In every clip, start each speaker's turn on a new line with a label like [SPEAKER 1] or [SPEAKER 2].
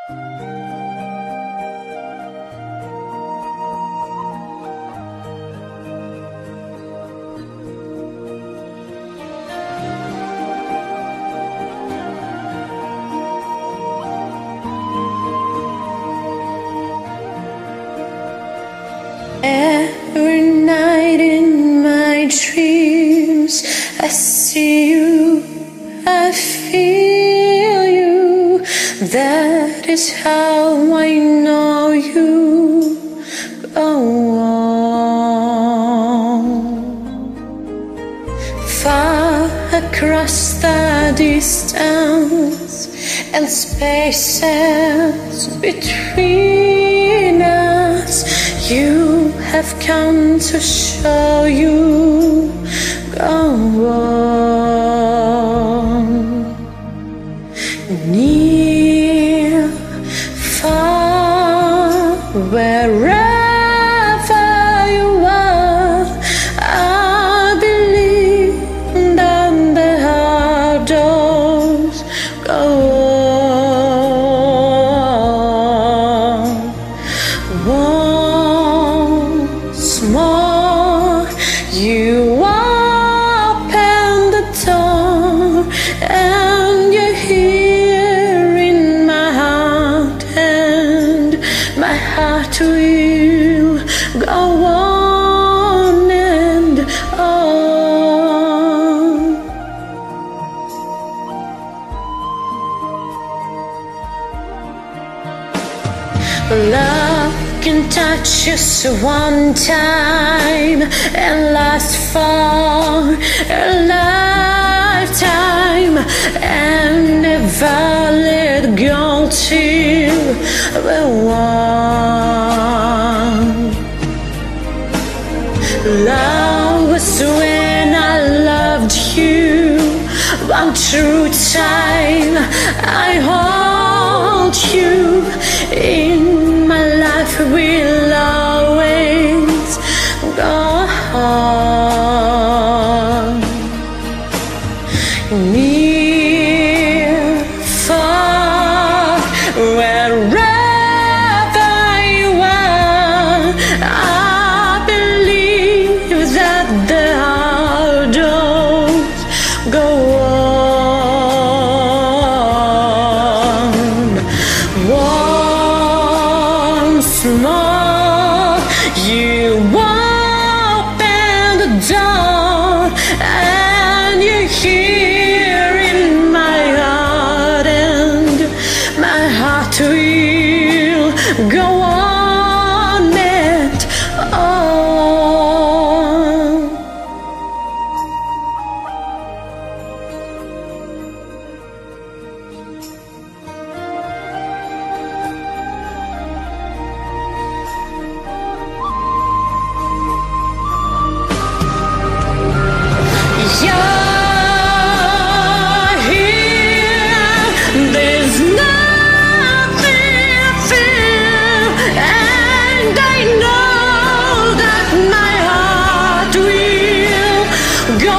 [SPEAKER 1] Every night in my dreams I see you, I feel you. That is how I know you. Go on. Far across the distance and spaces between us, you have come to show you. Go on. Near, far, wherever you are, I believe that the heart does. Go on. Once more, you open the door, and you're here in my heart, and my heart will go on and on. Love can touch us one time and last for a lifetime, and never let go till we're one. Love was when I loved you, one true time I hold you. In my life will always go on. Near, far, wherever you are, I believe that the heart does go on. Once more, you open the door, and you're here in my heart, and my heart will go on and on. You're here, there's nothing I feel, and I know that my heart will go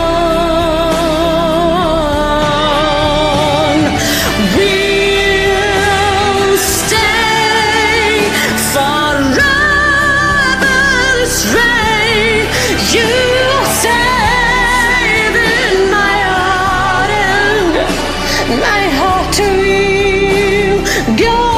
[SPEAKER 1] on. We'll stay forever this way. You my heart will go